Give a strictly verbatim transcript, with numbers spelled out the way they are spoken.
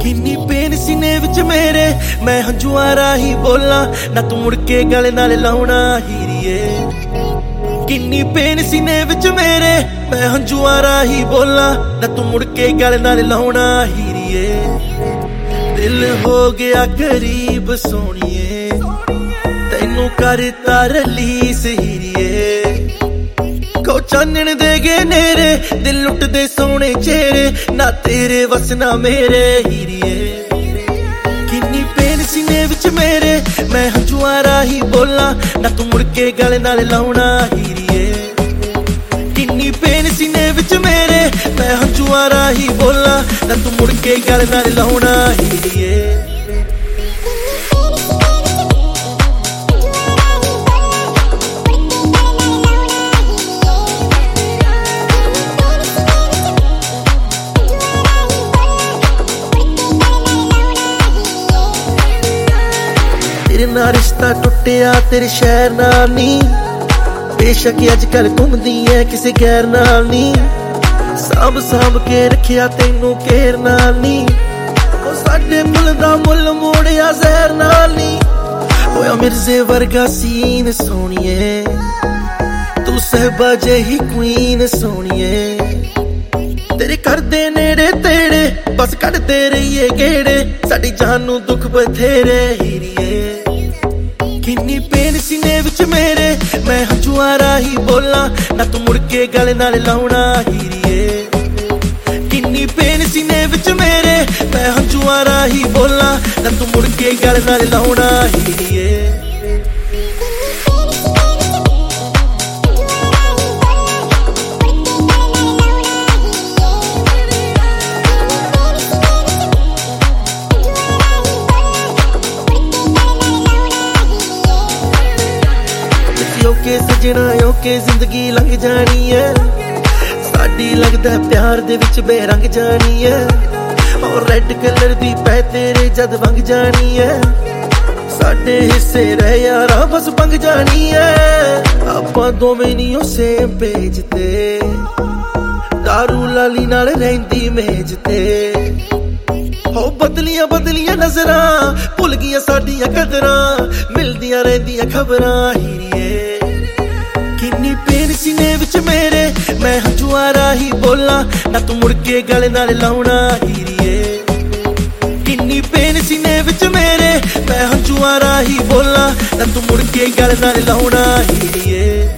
किन्नी pen सीने विच मेरे, मैं हंजुआं राही बोला ना तू मुड़ के गल नाल लाउणा हीरिए। किन्नी पेन सीने विच मेरे, मैं हंजुआं राही बोला ना तू मुड़ के गल नाल लाउणा हीरिए। दिल हो गया गरीब सोनिए, तैनू करता रलीस हीरिए। को चानण दे गए नेरे, दिल लुट दे सोने चेहरे, ना तेरे वस ना मेरे हीरिए। किन्नी पेन सीने विच मेरे, मैं हंजुआं राही बोला ना तू मुड़ के गल नाल लाउणा हीरिए। किन्नी पेन सीने विच मेरे, मैं हंजुआं राही बोला ना तू मुड़ के गल नाल लाउणा हीरिए। तेरे नाल रिश्ता टुटिया तेरे शहर नाल नी, बेशक अजकल घूमदी है किसे गैर नाल नी। सांभ सांभ के रखिया तैनू केर नाल नी, ओ साडे मुल दा मुल मोड़िया जहर नाल नी। होया मिर्जे वर्गा सीन सोनिए, तू सहबा जेही क्वीन सोनिए। तेरे कर दे नेड़े तेड़े, बस कढ़ते रहिए गेड़े, साडी जान नू दुख बथेरे हीरिए। किन्नी पेन सीने विच मेरे, मैं हंजुआं राही बोला ना तू मुड़ के गल नाल लाउणा हीरिए। किन्नी पेन सीने विच मेरे, मैं हंजुआं राही बोला ना तू मुड़ के गल नाल लाउणा हीरिए। ओके सजना ओके जिंदगी लंघ जानी है, साडी लगदा प्यार दे विच बेरंग जानी है। और रेड कलर दी पै तेरे जद वंग जानी है, साडे हिस्से रह यारा बस पंग जानी है। आपां दोवें नहीं सेम पेज ते, दारू लाली नाल रहिंदी मेज ते। हो बदलियां बदलियां नजरां, भुल गईयां साडियां कदरां, मिलदियां रहिंदियां खबरां हीरिए। किन्नी पेन सीने विच मेरे, मैं हंजुआं राही बोला ना तू मुड़ के गल नाल लाउणा हीरिए। किन्नी पेन सीने विच मेरे, मैं हंजुआं राही बोला ना तू मुड़ के गल नाल लाउणा हीरिए।